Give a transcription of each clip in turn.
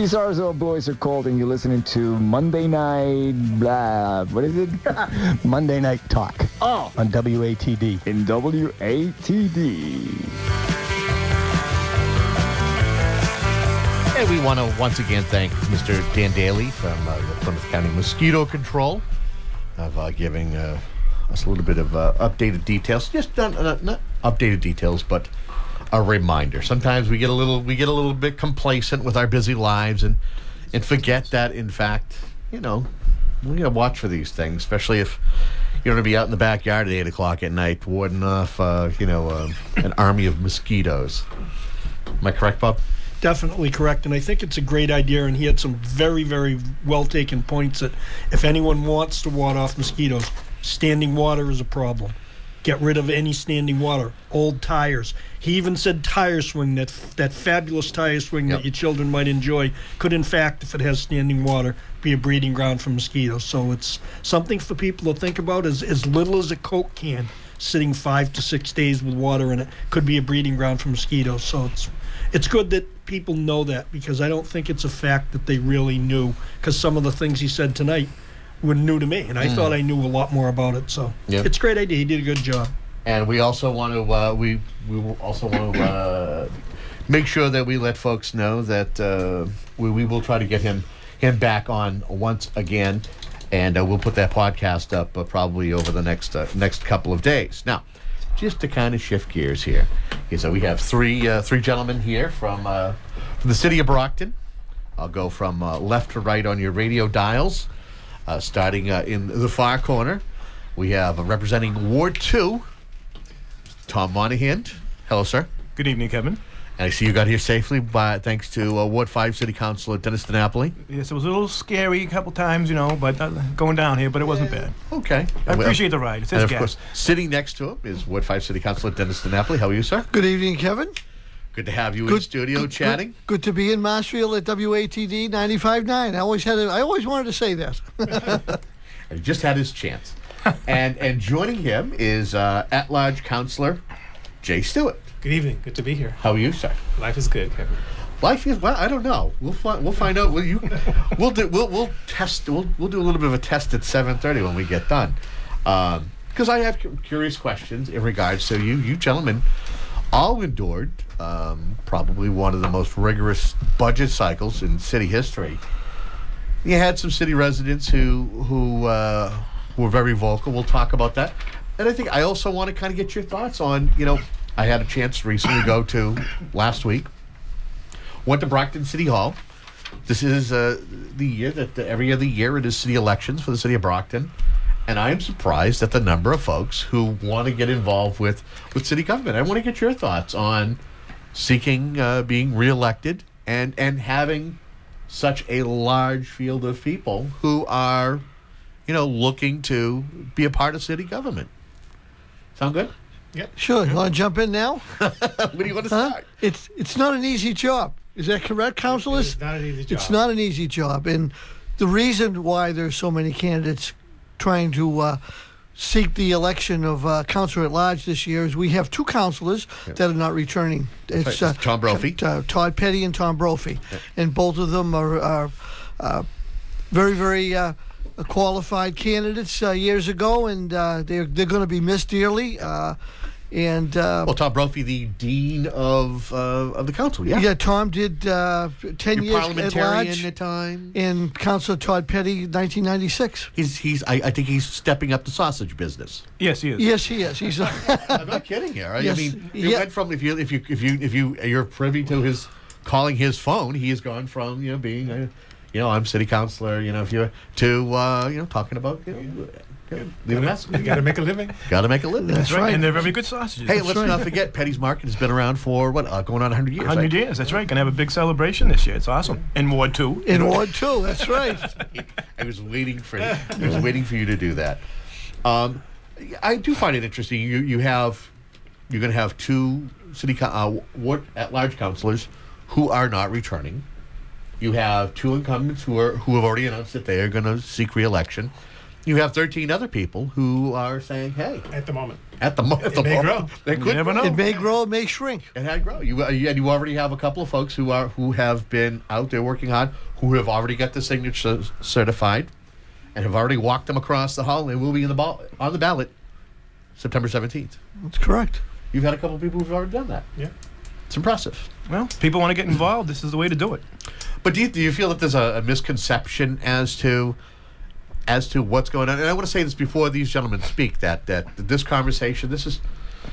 Stevie Sarzo, Boys Are Cold, and you're listening to Monday Night, what is it? Monday Night Talk. Oh. On WATD. In WATD. And we want to once again thank Mr. Dan Daly from the Plymouth County Mosquito Control of giving us a little bit of updated details. Just not updated details, but a reminder. Sometimes we get a little bit complacent with our busy lives and forget that, in fact, we got to watch for these things, especially if you're going to be out in the backyard at 8 o'clock at night warding off, an army of mosquitoes. Am I correct, Bob? Definitely correct, and I think it's a great idea, and he had some very, very well-taken points that if anyone wants to ward off mosquitoes, standing water is a problem. Get rid of any standing water. Old tires. He even said tire swing, that fabulous tire swing that your children might enjoy, could in fact, if it has standing water, be a breeding ground for mosquitoes. So it's something for people to think about. As little as a Coke can, sitting 5 to 6 days with water in it, could be a breeding ground for mosquitoes. So it's good that people know that, because I don't think it's a fact that they really knew, because some of the things he said tonight were new to me, and I thought I knew a lot more about it. So it's a great idea. He did a good job. And we also want to we will also want to make sure that we let folks know that we will try to get him back on once again, and we'll put that podcast up probably over the next couple of days. Now, just to kind of shift gears here, so we have three gentlemen here from the city of Brockton. I'll go from left to right on your radio dials, starting in the far corner. We have representing Ward 2, Tom Monahan. Hello, sir. Good evening, Kevin. And I see you got here safely thanks to Ward 5 City Councilor Dennis DiNapoli. Yes, it was a little scary a couple times, but going down here, but it wasn't bad. Okay. I appreciate the ride. It says and of gas. course, sitting next to him is Ward 5 City Councilor Dennis DiNapoli. How are you, sir? Good evening, Kevin. Good to have you in studio chatting. Good to be in Marshfield at WATD 95.9. I always wanted to say that. He just had his chance. and joining him is at-large Councilor Jay Stewart. Good evening. Good to be here. How are you, sir? Life is good, Kevin. Life is, well, I don't know. We'll find out. We'll do a little bit of a test at 7:30 when we get done, because I have curious questions in regards to you gentlemen. All endured probably one of the most rigorous budget cycles in city history. You had some city residents who were very vocal. We'll talk about that, and I think I also want to kind of get your thoughts on I had a chance to recently go to last week. Went to Brockton City Hall. This is the year that every other year it is city elections for the city of Brockton. And I am surprised at the number of folks who want to get involved with city government. I want to get your thoughts on seeking being reelected and having such a large field of people who are, looking to be a part of city government. Sound good? Yeah. Sure. You want to jump in now? Where do you want to start? It's not an easy job. Is that correct, councilors? It's not an easy job. It's not an easy job. And the reason why there's so many candidates trying to seek the election of councilor at large this year is we have two councilors that are not returning. It's Tom Brophy. Todd Petty and Tom Brophy. And both of them are very, very qualified candidates years ago, and they're going to be missed dearly. Tom Brophy, the dean of the council, yeah. Yeah, Tom did 10 years at large at time. And Councilor Todd Petty, 1996. I think he's stepping up the sausage business. Yes, he is. Yes, he is. He's. I'm not kidding here. Yes, I mean, it went from if you're privy to his calling his phone, he has gone from being I'm city councilor, to talking about leave a mess. You got to make a living. Got to make a living. That's right. And they're very good sausages. Hey, let's not forget Petty's Market has been around for going on 100 years. 100 years, that's right. Going to have a big celebration this year. It's awesome. In Ward 2. In Ward 2, that's right. I was waiting for you to do that. I do find it interesting. You're going to have two city ward at-large councilors who are not returning. You have two incumbents who have already announced that they are going to seek re-election. You have 13 other people who are saying, hey. At the moment. At the moment, may grow. They could never grow. know. It may grow, it may shrink. It had grow. You already have a couple of folks who have been out there working hard, who have already got the signatures certified, and have already walked them across the hall, and will be on the ballot September 17th. That's correct. You've had a couple of people who've already done that. Yeah. It's impressive. Well, people want to get involved. This is the way to do it. But do you feel that there's a misconception as to what's going on? And I want to say this before these gentlemen speak, that this conversation, this is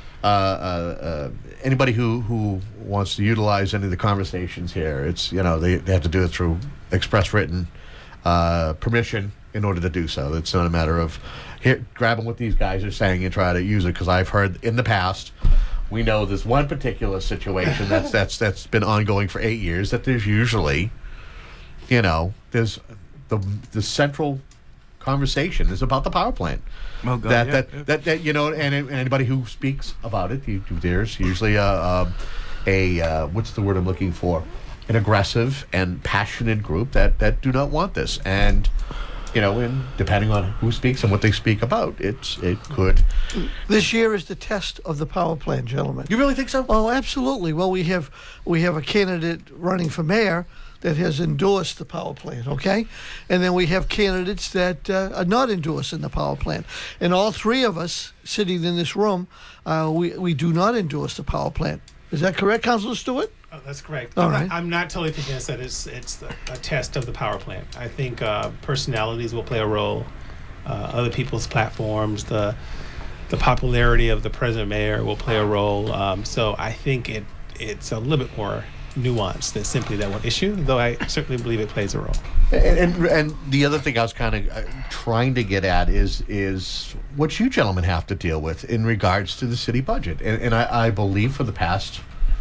anybody who wants to utilize any of the conversations here, it's, they have to do it through express written permission in order to do so. It's not a matter of grabbing what these guys are saying and try to use it, because I've heard in the past, we know there's one particular situation that's been ongoing for 8 years, that there's usually, there's the central conversation is about the power plant. Oh, God, that and anybody who speaks about it, there's usually a what's the word I'm looking for? An aggressive and passionate group that do not want this. And and depending on who speaks and what they speak about, it could. This year is the test of the power plant, gentlemen. You really think so? Oh, absolutely. Well, we have a candidate running for mayor that has endorsed the power plant, okay? And then we have candidates that are not endorsing the power plant. And all three of us sitting in this room, we do not endorse the power plant. Is that correct, Councilor Stewart? Oh, that's correct. All I'm, right. I'm not totally convinced that it's a test of the power plant. I think personalities will play a role. Other people's platforms, the popularity of the present mayor will play a role. So I think it's a little bit more nuanced than simply that one issue, though I certainly believe it plays a role. And the other thing I was kind of trying to get at is what you gentlemen have to deal with in regards to the city budget. And I believe for the past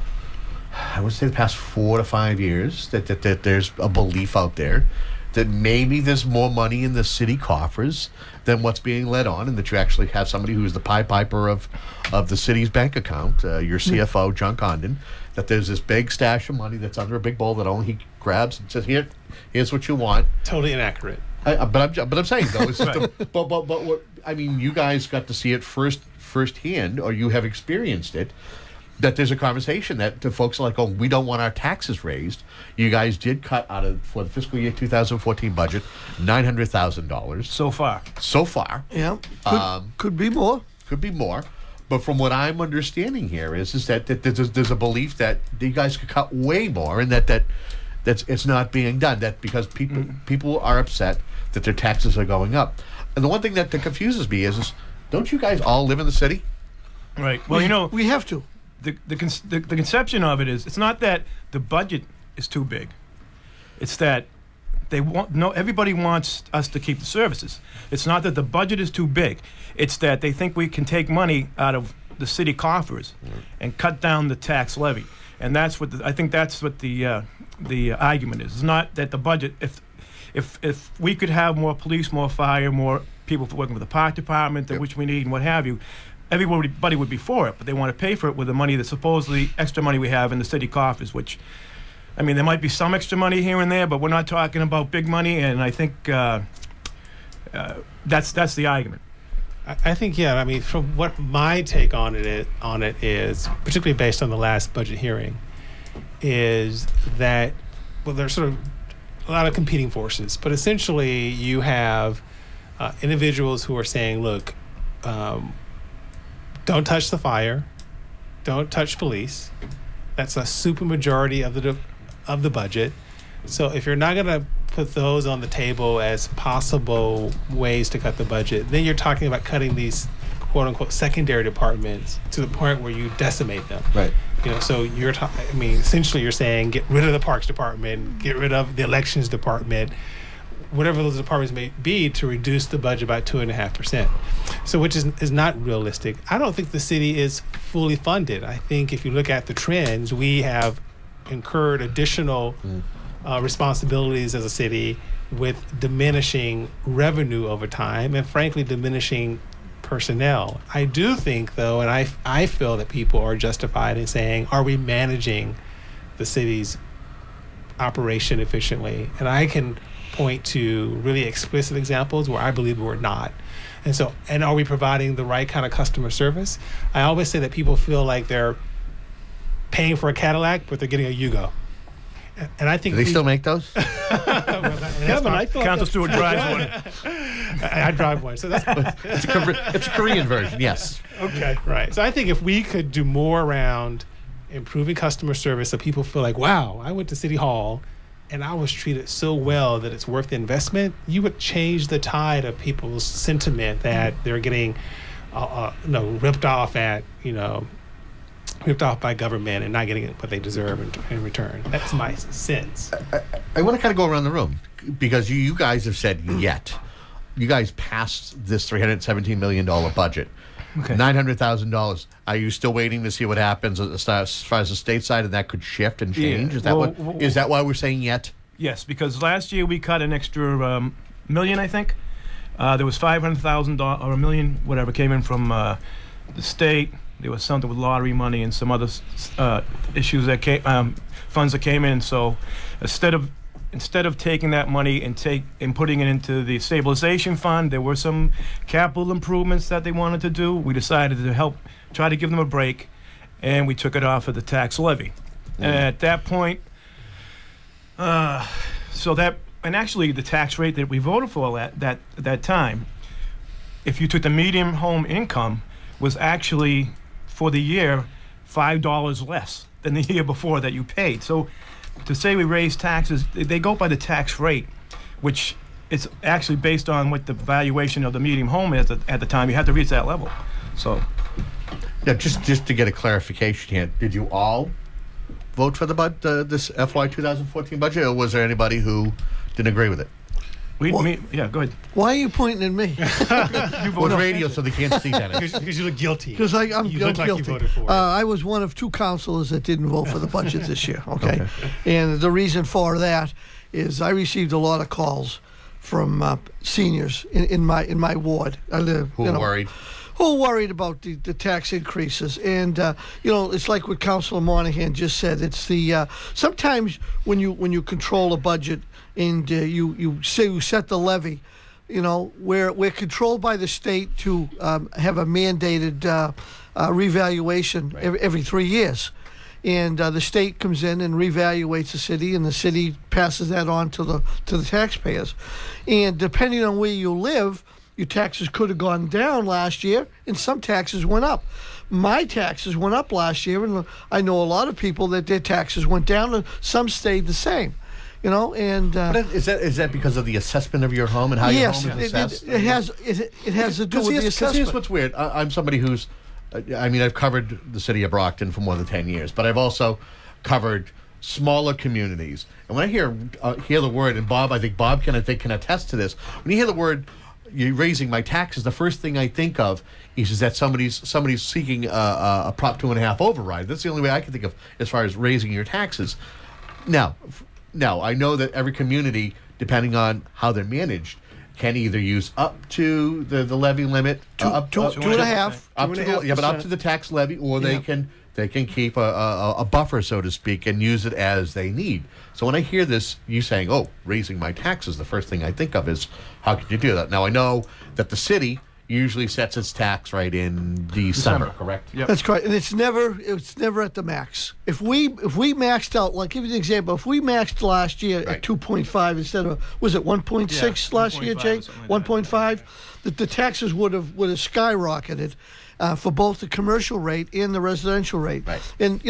4 to 5 years that there's a belief out there that maybe there's more money in the city coffers than what's being let on, and that you actually have somebody who's the Pied Piper of the city's bank account, your CFO, John Condon, that there's this big stash of money that's under a big bowl that only he grabs and says, here's what you want. Totally inaccurate. But I'm saying, though, it's just but what I mean, you guys got to see it firsthand, or you have experienced it, that there's a conversation that the folks are like, oh, we don't want our taxes raised. You guys did cut for the fiscal year 2014 budget $900,000 So far. Yeah. Could be more. Could be more. But from what I'm understanding here is that there's a belief that you guys could cut way more, and that's it's not being done. That because people are upset that their taxes are going up. And the one thing that confuses me is don't you guys all live in the city? Right. Well, we have to. The conception of it is, it's not that the budget is too big. It's that everybody wants us to keep the services. It's not that the budget is too big. It's that they think we can take money out of the city coffers and cut down the tax levy. And that's what I think that's what the argument is. It's not that the budget, if we could have more police, more fire, more people working with the park department, which we need and what have you, everybody would be for it, but they want to pay for it with the money, that supposedly extra money we have in the city coffers, which, I mean, there might be some extra money here and there, but we're not talking about big money, and I think that's the argument. I think, yeah. I mean, from what my take on it is, particularly based on the last budget hearing, is that, well, there's sort of a lot of competing forces, but essentially you have individuals who are saying, look, don't touch the fire, don't touch police. That's a super majority of the budget. So if you're not going to put those on the table as possible ways to cut the budget, then you're talking about cutting these quote unquote secondary departments to the point where you decimate them. Right. So essentially you're saying get rid of the parks department, get rid of the elections department, whatever those departments may be, to reduce the budget by 2.5%. So which is not realistic. I don't think the city is fully funded. I think if you look at the trends, we have incurred additional responsibilities as a city with diminishing revenue over time and frankly diminishing personnel. I do think though, and I feel that people are justified in saying, are we managing the city's operation efficiently? And I can point to really explicit examples where I believe we're not. And so, and are we providing the right kind of customer service? I always say that people feel like they're paying for a Cadillac, but they're getting a Yugo. And I think Do they still make those? Kevin, I thought Council that's Stewart pretty drives good. one. I drive one. So that's It's a Korean version, yes. okay. Right. So I think if we could do more around improving customer service so people feel like, wow, I went to City Hall and I was treated so well that it's worth the investment, you would change the tide of people's sentiment that they're getting ripped off ripped off by government and not getting what they deserve in return. That's my sense. I want to kind of go around the room because you guys have said yet. You guys passed this $317 million budget. Okay. $900,000. Are you still waiting to see what happens as far as the state side, and that could shift and change? Yeah. Is that why we're saying yet? Yes, because last year we cut an extra million, I think. There was $500,000 or $1 million, whatever, came in from the state. There was something with lottery money and some other issues that came, funds that came in. So instead of taking that money and putting it into the stabilization fund, there were some capital improvements that they wanted to do. We decided to try to give them a break, and we took it off of the tax levy. And at that point, and actually the tax rate that we voted for at that time, if you took the median home income, was actually for the year $5 less than the year before that you paid. So to say we raise taxes, they go by the tax rate, which is actually based on what the valuation of the median home is at the time. You have to reach that level. So, Yeah, just to get a clarification here, did you all vote for this FY 2014 budget, or was there anybody who didn't agree with it? yeah, go ahead. Why are you pointing at me? Well, it's radio, so they can't see that. Because you look guilty. Because I'm You look like you guilty. voted for it. I was one of 2 councilors that didn't vote for the budget this year. Okay, and the reason for that is I received a lot of calls from seniors in my ward. I live. Who are worried? Who are worried about the tax increases. And it's like what Councilor Monahan just said. It's the sometimes when you control a budget and you set the levy, we're controlled by the state to have a mandated revaluation every 3 years. And the state comes in and reevaluates the city, and the city passes that on to the taxpayers. And depending on where you live, your taxes could have gone down last year, and some taxes went up. My taxes went up last year, and I know a lot of people that their taxes went down, and some stayed the same. And But is that because of the assessment of your home and how your home is assessed? it has to do with the assessment. Here's what's weird. I'm somebody who's, I've covered the city of Brockton for more than 10 years, but I've also covered smaller communities. And when I hear the word, and Bob, I think Bob can attest to this. When you hear the word, "You're raising my taxes," the first thing I think of is that somebody's seeking a Prop 2.5 override. That's the only way I can think of as far as raising your taxes. Now, I know that every community, depending on how they're managed, can either use up to the levy limit, up to 2.5%. up to the tax levy, or they can keep a buffer, so to speak, and use it as they need. So when I hear this, you saying, "Oh, raising my taxes," the first thing I think of is, how could you do that? Now I know that the city usually sets its tax rate in December, correct? Yep. That's correct, and it's never at the max. If we maxed out, like, give you an example, if we maxed last year at 2.5 instead of, was it 1.6 last year, 1.5 Jay? or something like 1.5, the taxes would have skyrocketed for both the commercial rate and the residential rate. Right. And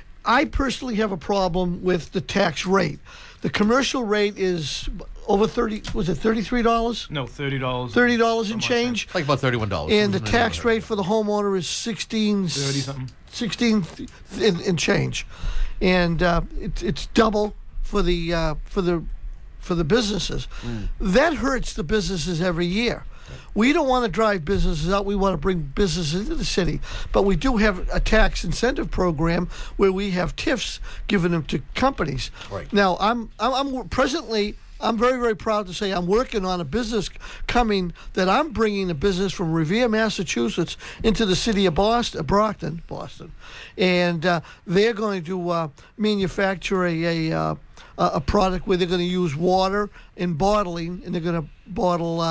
I personally have a problem with the tax rate. The commercial rate is over $30. Was it $33? No, $30. $30 and change. Like about $31. And the tax rate for the homeowner is 30 something. 16 and change, and it's double for the businesses. That hurts the businesses every year. We don't want to drive businesses out. We want to bring businesses into the city. But we do have a tax incentive program where we have TIFs given them to companies. Right. Now, I'm presently I'm very, very proud to say I'm working on a business coming that I'm bringing a business from Revere, Massachusetts, into the city of Brockton, and they're going to manufacture a product where they're going to use water in bottling, and they're going to bottle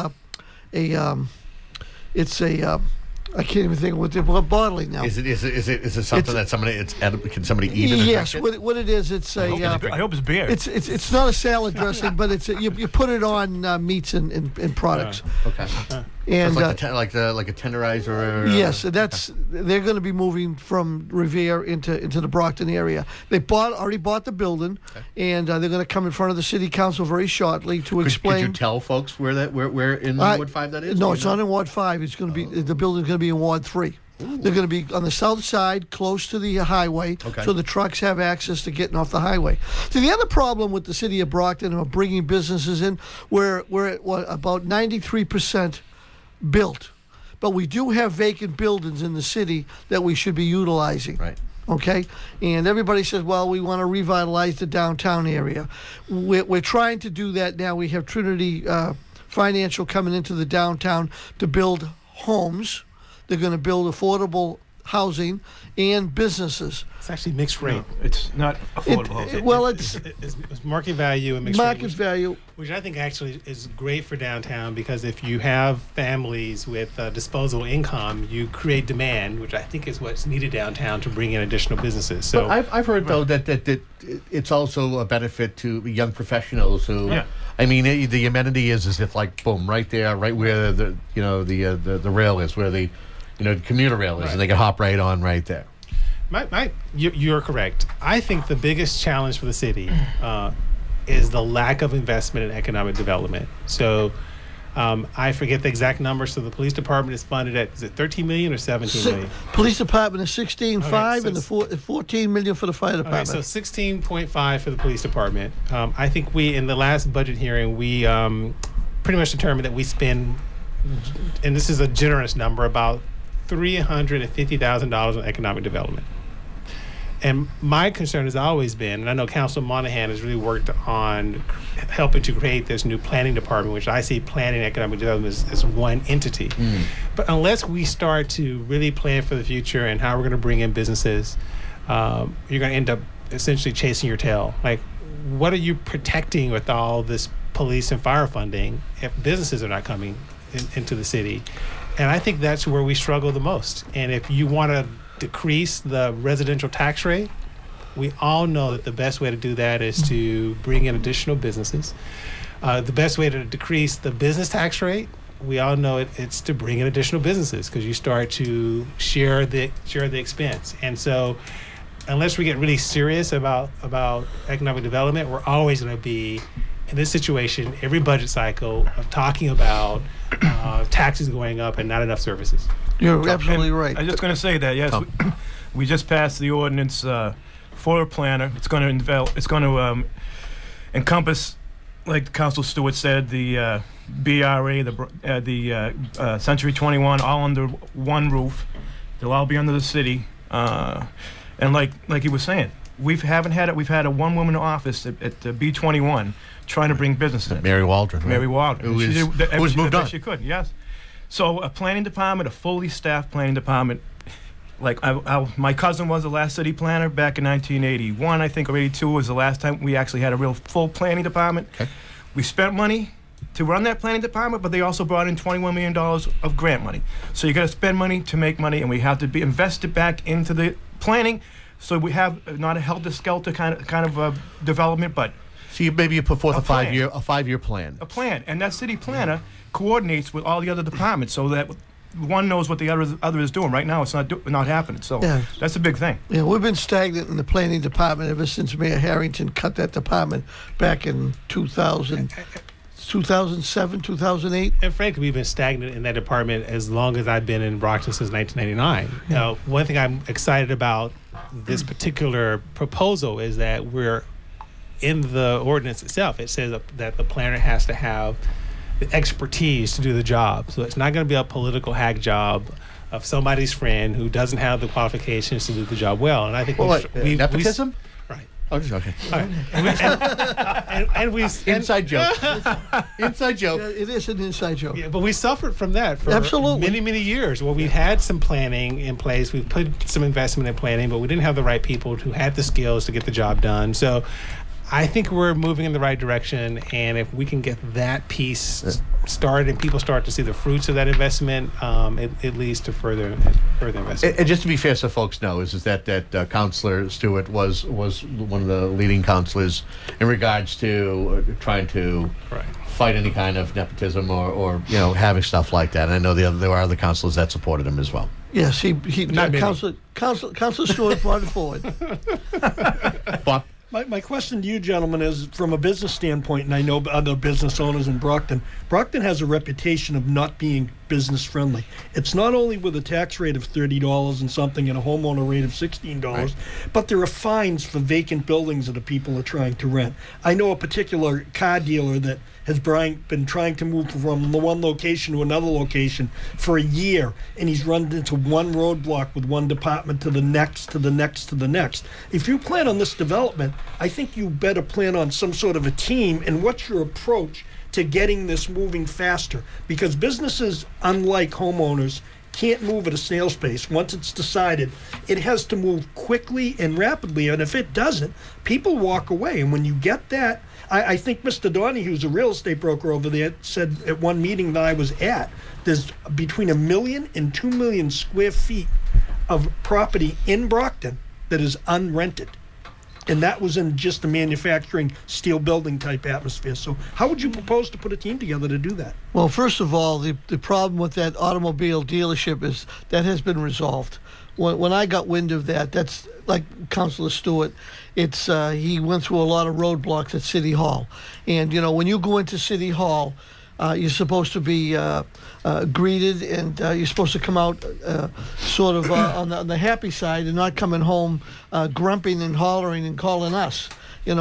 I can't even think of what they're bottling now. Is it something that somebody can somebody eat it? Yes, what it is, it's a. I hope it's beer. It's not a salad dressing, but it's you put it on meats and products. Okay. And like a tenderizer. Yes, they're going to be moving from Revere into the Brockton area. They already bought the building, and they're going to come in front of the city council very shortly to explain. Could you tell folks where in Ward 5 that is? No, it's not in Ward 5. It's going to be the building's going to be in Ward 3. Ooh. They're going to be on the south side, close to the highway, so the trucks have access to getting off the highway. So the other problem with the city of Brockton of bringing businesses in, we're at about 93% built, but we do have vacant buildings in the city that we should be utilizing. Right. Okay, and everybody says, well, we want to revitalize the downtown area. We're trying to do that now. We have Trinity Financial coming into the downtown to build homes. They're going to build affordable housing and businesses. It's actually mixed rate. No, it's not affordable. It's market value and mixed market rate. value. Which I think actually is great for downtown, because if you have families with disposable income, you create demand, which I think is what's needed downtown to bring in additional businesses. So but I've heard though that it's also a benefit to young professionals who. Yeah. I mean, the amenity is if like boom right there, right where the rail is, where the commuter rail is, and they can hop right on right there. You're correct. I think the biggest challenge for the city is the lack of investment in economic development. So I forget the exact number. So the police department is funded at, is it 13 million or 17 million? Police department is 16.5 and the 14 million for the fire department. Okay, so 16.5 for the police department. I think we, in the last budget hearing, we pretty much determined that we spend, and this is a generous number, about $350,000 on economic development. And my concern has always been, and I know Councilman Monahan has really worked on helping to create this new planning department, which I see planning and economic development as one entity. But unless we start to really plan for the future and how we're going to bring in businesses, you're going to end up essentially chasing your tail. Like, what are you protecting with all this police and fire funding if businesses are not coming into the city? And I think that's where we struggle the most. And if you want to decrease the residential tax rate, we all know that the best way to do that is to bring in additional businesses. The best way to decrease the business tax rate, we all know it's to bring in additional businesses, because you start to share the expense. And so unless we get really serious about economic development, we're always going to be in this situation every budget cycle of talking about taxes going up and not enough services. You're absolutely right. I'm just going to say that, yes, we just passed the ordinance for a planner. It's going to encompass, like Council Stewart said, the BRA, the Century 21, all under one roof. They'll all be under the city. And like he was saying, we've had a one-woman office at B21 trying to bring business in. Mary Waldron. Mary Waldron. Who was moved on. She could, yes. So a planning department, a fully staffed planning department, like my cousin was the last city planner back in 1981, I think, or 82 was the last time we actually had a real full planning department. Okay. We spent money to run that planning department, but they also brought in $21 million of grant money. So you got to spend money to make money, and we have to be invested back into the planning. So we have not a helter-skelter kind of development, but so you put forth a 5-year plan. A plan, and that city planner coordinates with all the other departments so that one knows what the other is doing. Right now, it's not happening. So that's a big thing. Yeah, we've been stagnant in the planning department ever since Mayor Harrington cut that department back in 2007, 2008. And frankly, we've been stagnant in that department as long as I've been in Brockton since 1999. Now, one thing I'm excited about this particular proposal is that we're in the ordinance itself. It says that the planner has to have the expertise to do the job. So it's not going to be a political hack job of somebody's friend who doesn't have the qualifications to do the job well. And I think nepotism? Right. Okay. All right. And we Inside joke. Inside joke. Yeah, it is an inside joke. Yeah, but we suffered from that for Absolutely. many, many years. Well, we've had some planning in place. We've put some investment in planning, but we didn't have the right people who had the skills to get the job done. So I think we're moving in the right direction. And if we can get that piece started and people start to see the fruits of that investment, it leads to further investment. And just to be fair, so folks know, is that Counselor Stewart was one of the leading counselors in regards to trying to fight any kind of nepotism or having stuff like that. And I know there were other counselors that supported him as well. Yes, Not many. Councilor Stewart brought it forward. Bob? My question to you, gentlemen, is from a business standpoint, and I know other business owners in Brockton. Brockton has a reputation of not being business friendly. It's not only with a tax rate of $30 and something and a homeowner rate of $16, but there are fines for vacant buildings that the people are trying to rent. I know a particular car dealer that has been trying to move from the one location to another location for a year, and he's run into one roadblock with one department to the next, to the next, to the next. If you plan on this development, I think you better plan on some sort of a team, and what's your approach to getting this moving faster? Because businesses, unlike homeowners, can't move at a snail's pace. Once it's decided, it has to move quickly and rapidly, and if it doesn't, people walk away. And when you get that, I think Mr. Donahue, who's a real estate broker over there, said at one meeting that I was at, there's between 1 million and 2 million square feet of property in Brockton that is unrented. And that was in just the manufacturing steel building type atmosphere. So how would you propose to put a team together to do that? Well, first of all, the problem with that automobile dealership is that has been resolved. When I got wind of that, that's like Councilor Stewart. It's he went through a lot of roadblocks at City Hall, and when you go into City Hall, you're supposed to be greeted, and you're supposed to come out sort of on the happy side and not coming home grumping and hollering and calling us.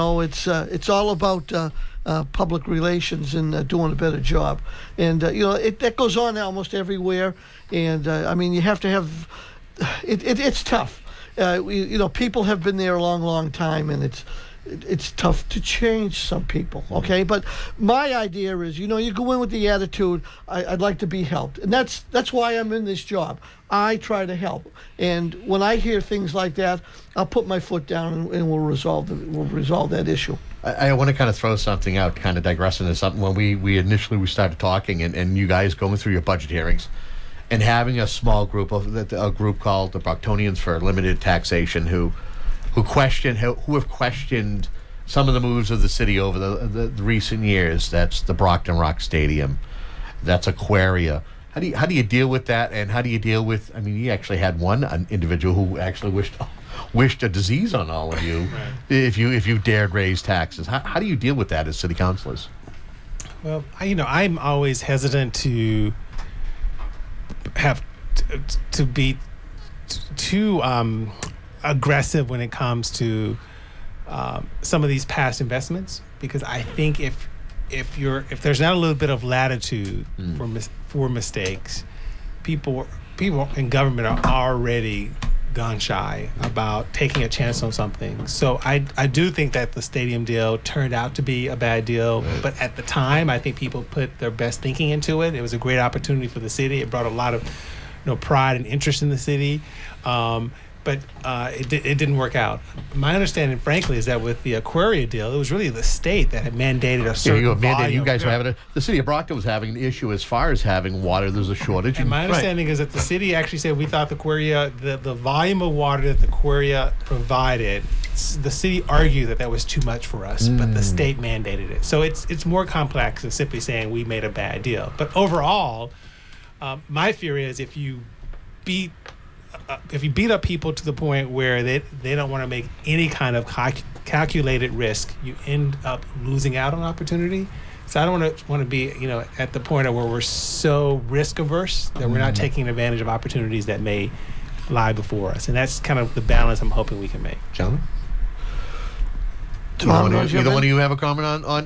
It's all about public relations and doing a better job, and that goes on almost everywhere. And I mean, you have to have. It's tough. People have been there a long time, and it's tough to change some people, okay? But my idea is, you go in with the attitude, I'd like to be helped. And that's why I'm in this job. I try to help. And when I hear things like that, I'll put my foot down and we'll resolve that issue. I want to kind of throw something out, kind of digress into something. When we initially started talking and you guys going through your budget hearings, and having a small group a group called the Brocktonians for Limited Taxation who have questioned some of the moves of the city over the recent years. That's the Brockton Rock Stadium, that's Aquaria. How do you deal with that? And how do you deal with? I mean, you actually had an individual who actually wished a disease on all of you if you dared raise taxes. How do you deal with that as city councilors? Well, I'm always hesitant to have to be too aggressive when it comes to some of these past investments, because I think if there's not a little bit of latitude for mistakes, people in government are already gun shy about taking a chance on something. So I do think that the stadium deal turned out to be a bad deal, but at the time I think people put their best thinking into it. It was a great opportunity for the city. It brought a lot of pride and interest in the city. But it didn't work out. My understanding, frankly, is that with the Aquaria deal, it was really the state that had mandated a certain volume. You guys were having the city of Brockton was having an issue as far as having water. There's a shortage. And my understanding is that the city actually said we thought the Aquaria, the volume of water that the Aquaria provided, the city argued that was too much for us, but the state mandated it. So it's more complex than simply saying we made a bad deal. But overall, my fear is if you beat up people to the point where they don't want to make any kind of calculated risk, you end up losing out on opportunity. So I don't want to be at the point where we're so risk averse that we're not taking advantage of opportunities that may lie before us. And that's kind of the balance I'm hoping we can make. Gentlemen? Tom, either one of you have a comment on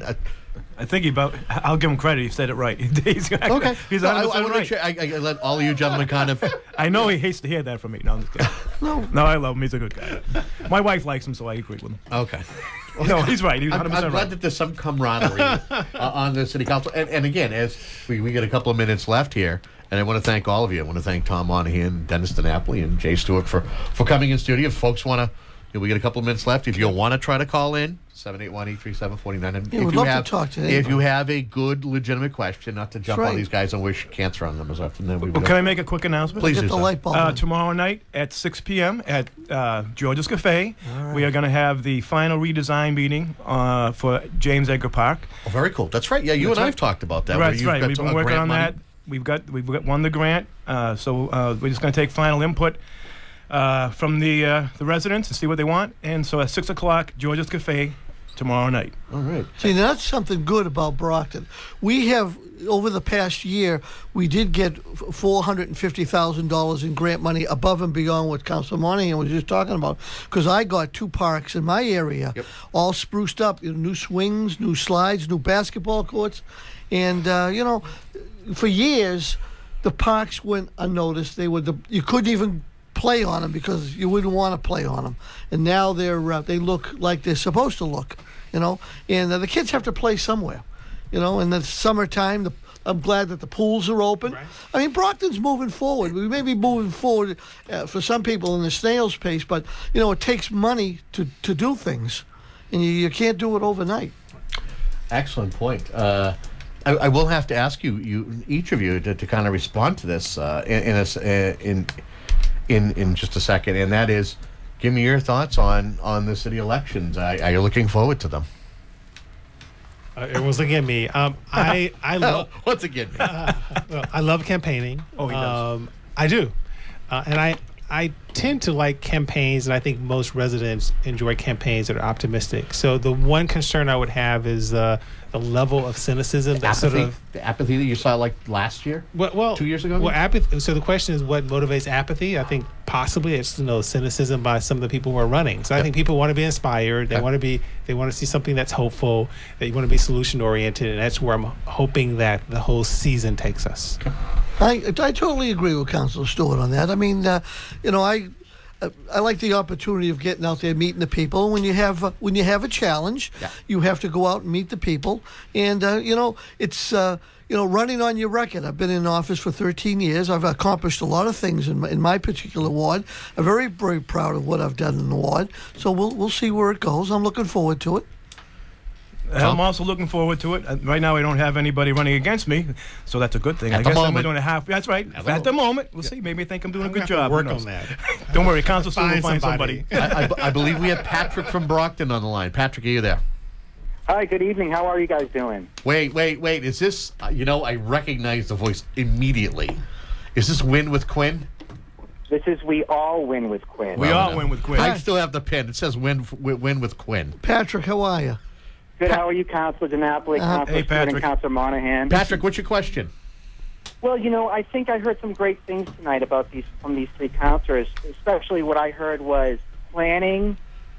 I think I'll give him credit. He said it right. He's Okay. He's No, 100% I want to right. make sure I let all of you gentlemen kind of. I know he hates to hear that from me. No, I'm just kidding. No, I love him. He's a good guy. My wife likes him, so I agree with him. Okay. No, he's right. He's 100% I'm glad right. that there's some camaraderie on the city council. And again, as we get a couple of minutes left here, and I want to thank all of you. I want to thank Tom Monahan, Dennis DiNapoli, and Jay Stewart for coming in studio. If folks want to, we get a couple of minutes left. If you want to try to call in, 781-837-49. Yeah, we'd love to talk to If you have a good, legitimate question, not to jump That's on right. these guys and wish cancer on them as often. Then we Well, can I make a quick announcement? Please Get do the so. light bulb. on. Tomorrow night at 6 p.m. at George's Cafe, we are going to have the final redesign meeting for James Edgar Park. Oh, very cool. That's right. Yeah, you That's and I right. have talked about that. where That's you've right. got We've some been working grant on money. that. We've won the grant, so we're just going to take final input from the residents and see what they want. And so at 6 o'clock, George's Cafe tomorrow night. All right. See, that's something good about Brockton. We have, over the past year, we did get $450,000 in grant money above and beyond what Councilor Monahan was just talking about. Because I got 2 parks in my area, all spruced up, new swings, new slides, new basketball courts. And, for years, the parks went unnoticed. They were you couldn't even play on them because you wouldn't want to play on them. And now they look like they're supposed to look, and the kids have to play somewhere, in the summertime. I'm glad that the pools are open. Right. I mean, Brockton's moving forward. We may be moving forward for some people in the snail's pace, but, it takes money to do things, and you can't do it overnight. Excellent point. I will have to ask you each of you to kind of respond to this in just a second, and that is, give me your thoughts on the city elections. Are you looking forward to them? Everyone's looking at me. I love Once again, well, I love campaigning. Oh, he does. I do, and I tend to like campaigns, and I think most residents enjoy campaigns that are optimistic. So the one concern I would have is the level of cynicism that sort of the apathy that you saw like last year. well 2 years ago. Well, apathy. So the question is, what motivates apathy? I think possibly it's cynicism by some of the people who are running. So I think people want to be inspired. They want to see something that's hopeful. They want to be solution oriented, and that's where I'm hoping that the whole season takes us. I totally agree with Councilor Stewart on that. I mean, I like the opportunity of getting out there, meeting the people. When you have a challenge, you have to go out and meet the people. And it's running on your record. I've been in office for 13 years. I've accomplished a lot of things in my particular ward. I'm very, very proud of what I've done in the ward. So we'll see where it goes. I'm looking forward to it. I'm also looking forward to it. Right now, I don't have anybody running against me, so that's a good thing. At the I'm moment. doing a half. That's right. At the moment, we'll see. Maybe I think I'm doing a good have job. to work Who knows? on that. Don't worry, Council soon will Find find somebody. somebody. I believe we have Patrick from Brockton on the line. Patrick, are you there? Hi, good evening. How are you guys doing? Wait. Is this? I recognize the voice immediately. Is this Win with Quinn? This is We All Win with Quinn. We all win with Quinn. I still have the pen. It says Win with Quinn. Patrick, how are you? Good. How are you, Councilor DiNapoli, Councilor Hey, Stewart, and Patrick. Councilor Monahan? Patrick, what's your question? Well, I think I heard some great things tonight from these 3 councilors. Especially what I heard was planning,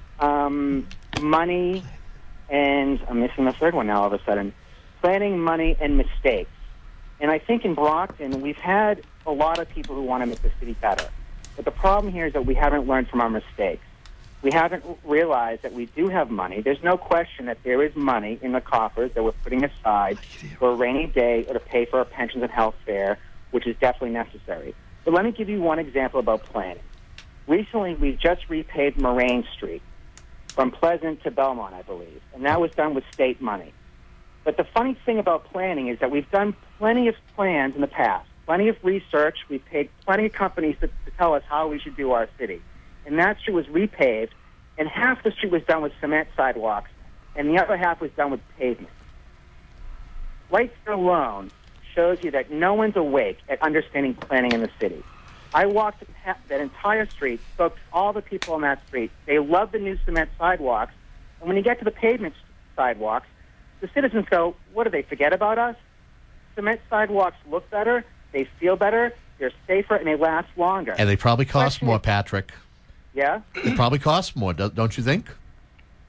money, and I'm missing the third one now all of a sudden. Planning, money, and mistakes. And I think in Brockton, we've had a lot of people who want to make the city better. But the problem here is that we haven't learned from our mistakes. We haven't realized that we do have money. There's no question that there is money in the coffers that we're putting aside for a rainy day or to pay for our pensions and health care, which is definitely necessary. But let me give you one example about planning. Recently, we just repaved Moraine Street from Pleasant to Belmont, I believe, and that was done with state money. But the funny thing about planning is that we've done plenty of plans in the past, plenty of research. We've paid plenty of companies to tell us how we should do our city. And that street was repaved, and half the street was done with cement sidewalks, and the other half was done with pavement. Right there alone shows you that no one's awake at understanding planning in the city. I walked that entire street, spoke to all the people on that street. They love the new cement sidewalks, and when you get to the pavement sidewalks, the citizens go, what, do they forget about us? Cement sidewalks look better, they feel better, they're safer, and they last longer. And they probably cost Question more, is- Patrick. Yeah? They probably cost more, don't you think?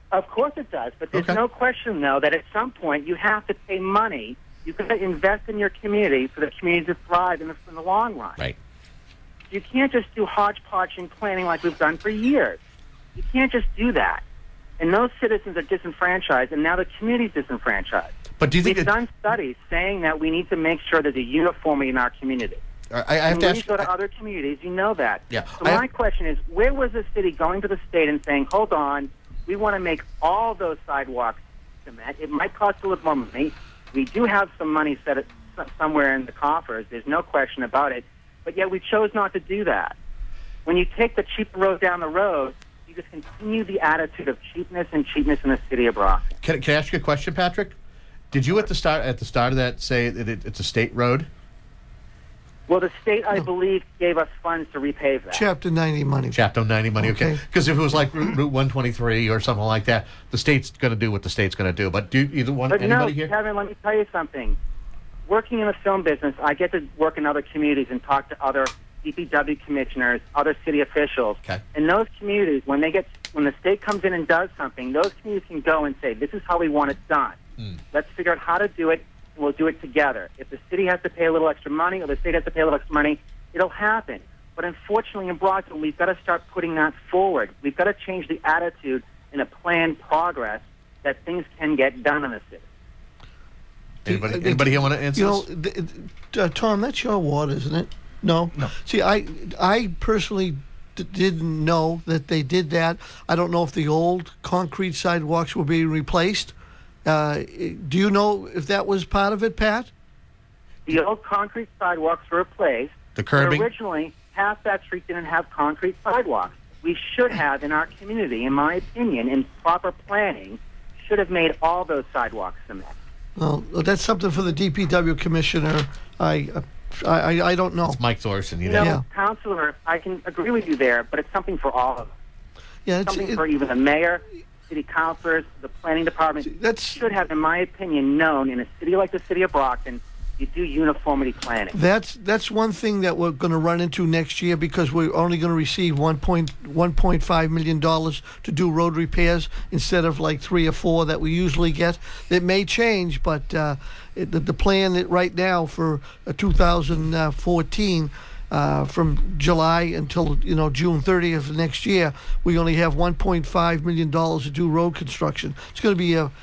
Of course it does, but there's Okay. no question, though, that at some point you have to pay money. You've got to invest in your community for the community to thrive in the long run. Right. You can't just do hodgepodge and planning like we've done for years. You can't just do that. And those citizens are disenfranchised, and now the community's disenfranchised. But do you think We've done studies saying that we need to make sure there's a uniformity in our community. I have And to when you ask? go to other communities, you know that. Yeah, So my question is, where was the city going to the state and saying, hold on, we want to make all those sidewalks cement. It might cost a little more money. We do have some money set somewhere in the coffers. There's no question about it. But yet we chose not to do that. When you take the cheap road down the road, you just continue the attitude of cheapness in the city of Brockton. Can I ask you a question, Patrick? Did you at the start of that say that it's a state road? Well, the state, I believe, gave us funds to repave that. Chapter 90 money. Chapter 90 money, okay. Okay. Because if it was like Route 123 or something like that, the state's going to do what the state's going to do. But do either one, But anybody no, here? Kevin, let me tell you something. Working in the film business, I get to work in other communities and talk to other DPW commissioners, other city officials. Okay. In those communities, when the state comes in and does something, those communities can go and say, this is how we want it done. Let's figure out how to do it, and we'll do it together. If the city has to pay a little extra money or the state has to pay a little extra money, it'll happen. But unfortunately, in Brockton, we've got to start putting that forward. We've got to change the attitude in a planned progress that things can get done in the city. Anybody here want to answer this? Tom, that's your ward, isn't it? No. See, I personally didn't know that they did that. I don't know if the old concrete sidewalks were being replaced. Do you know if that was part of it, Pat? The old concrete sidewalks were replaced. The curbing? But originally, half that street didn't have concrete sidewalks. We should have, in our community, in my opinion, in proper planning, should have made all those sidewalks cement. Well, that's something for the DPW commissioner. I don't know. It's Mike Thorson. You You know? know, Yeah. Counselor, I can agree with you there, but it's something for all of us. Yeah, Something for even the mayor, city councilors, the planning department. that's Should have, in my opinion, known in a city like the city of Brockton, you do uniformity planning. That's one thing that we're going to run into next year because we're only going to receive $1.5 million to do road repairs instead of like 3 or 4 that we usually get. It may change, but the plan that right now for 2014. From July until June 30th of next year, we only have $1.5 million to do road construction. It's going to be a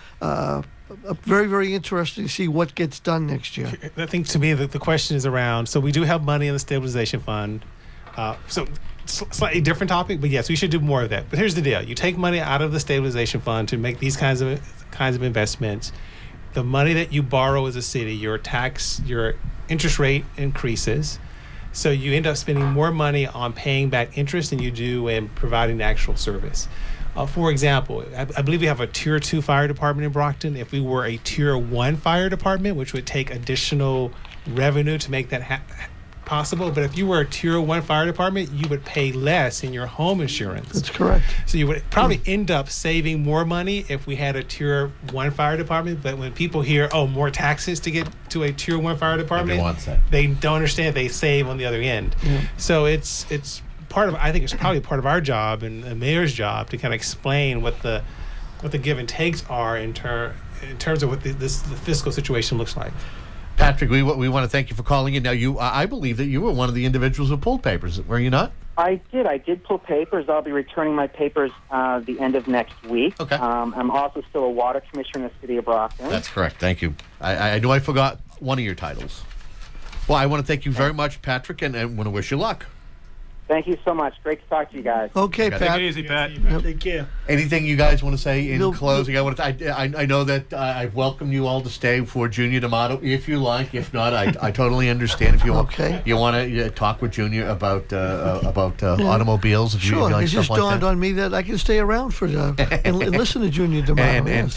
very, very interesting to see what gets done next year. I think to me the question is around. So we do have money in the stabilization fund. So slightly different topic, but yes, we should do more of that. But here's the deal: you take money out of the stabilization fund to make these kinds of investments. The money that you borrow as a city, your interest rate increases. So you end up spending more money on paying back interest than you do in providing the actual service. For example, I believe we have a Tier 2 fire department in Brockton. If we were a Tier 1 fire department, which would take additional revenue to make that possible, but if you were a Tier 1 fire department, you would pay less in your home insurance. That's correct. So you would probably end up saving more money if we had a Tier 1 fire department. But when people hear, more taxes to get to a Tier 1 fire department, wants that. they don't understand they save on the other end. So it's part of, I think it's probably part of our job and the mayor's job to kind of explain what the give and takes are in terms of what the fiscal situation looks like. Patrick, we want to thank you for calling in. Now, I believe that you were one of the individuals who pulled papers, were you not? I did pull papers. I'll be returning my papers the end of next week. Okay. I'm also still a water commissioner in the city of Brockton. That's correct. Thank you. I know I forgot one of your titles. Well, I want to thank you very much, Patrick, and want to wish you luck. Thank you so much. Great to talk to you guys. Okay, Okay. Take Pat. it easy, Pat. Take care. Anything you guys want to say in No, closing? I know that I've welcomed you all to stay for Junior D'Amato, if you like. If not, I totally understand. If you want, Okay. you want to talk with Junior about automobiles. If you Sure, like it stuff just like dawned that. on me that I can stay around for and listen to Junior D'Amato. Yes.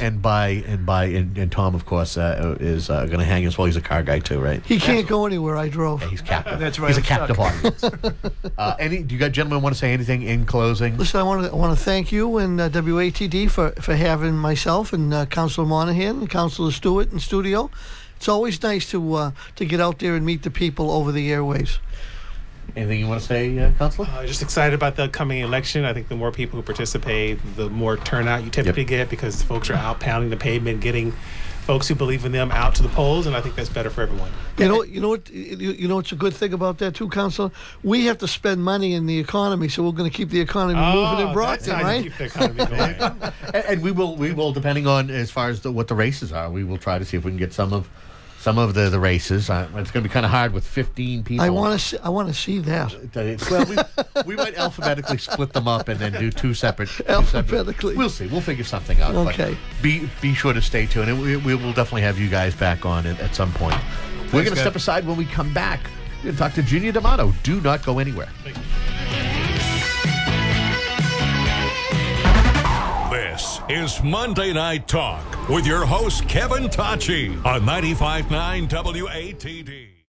And Tom, of course, is going to hang as well. He's a car guy too, right? He can't go anywhere. I drove. He's captive. That's right, He's a I'm captive stuck. audience. Do you guys gentlemen want to say anything in closing? Listen, I want to thank you and WATD for having myself and Councilor Monahan and Councilor Stewart in studio. It's always nice to get out there and meet the people over the airwaves. Anything you want to say, Councilor? Just excited about the upcoming election. I think the more people who participate, the more turnout you typically get because folks are out pounding the pavement, getting folks who believe in them out to the polls, and I think that's better for everyone. You know what's a good thing about that too, Councilor? We have to spend money in the economy, so we're going to keep the economy moving in Brockton, that's how right? you keep the economy going. And we will, depending on as far as what the races are, we will try to see if we can get some of the races. It's going to be kind of hard with 15 people. I want to see that. Well, we might alphabetically split them up and then do two separate. Alphabetically. We'll see. We'll figure something out. Okay. But be sure to stay tuned, and we will definitely have you guys back on at some point. We're going to step aside when we come back. We're going to talk to Junior D'Amato. Do not go anywhere. This is Monday Night Talk with your host, Kevin Tachi, on 95.9 WATD.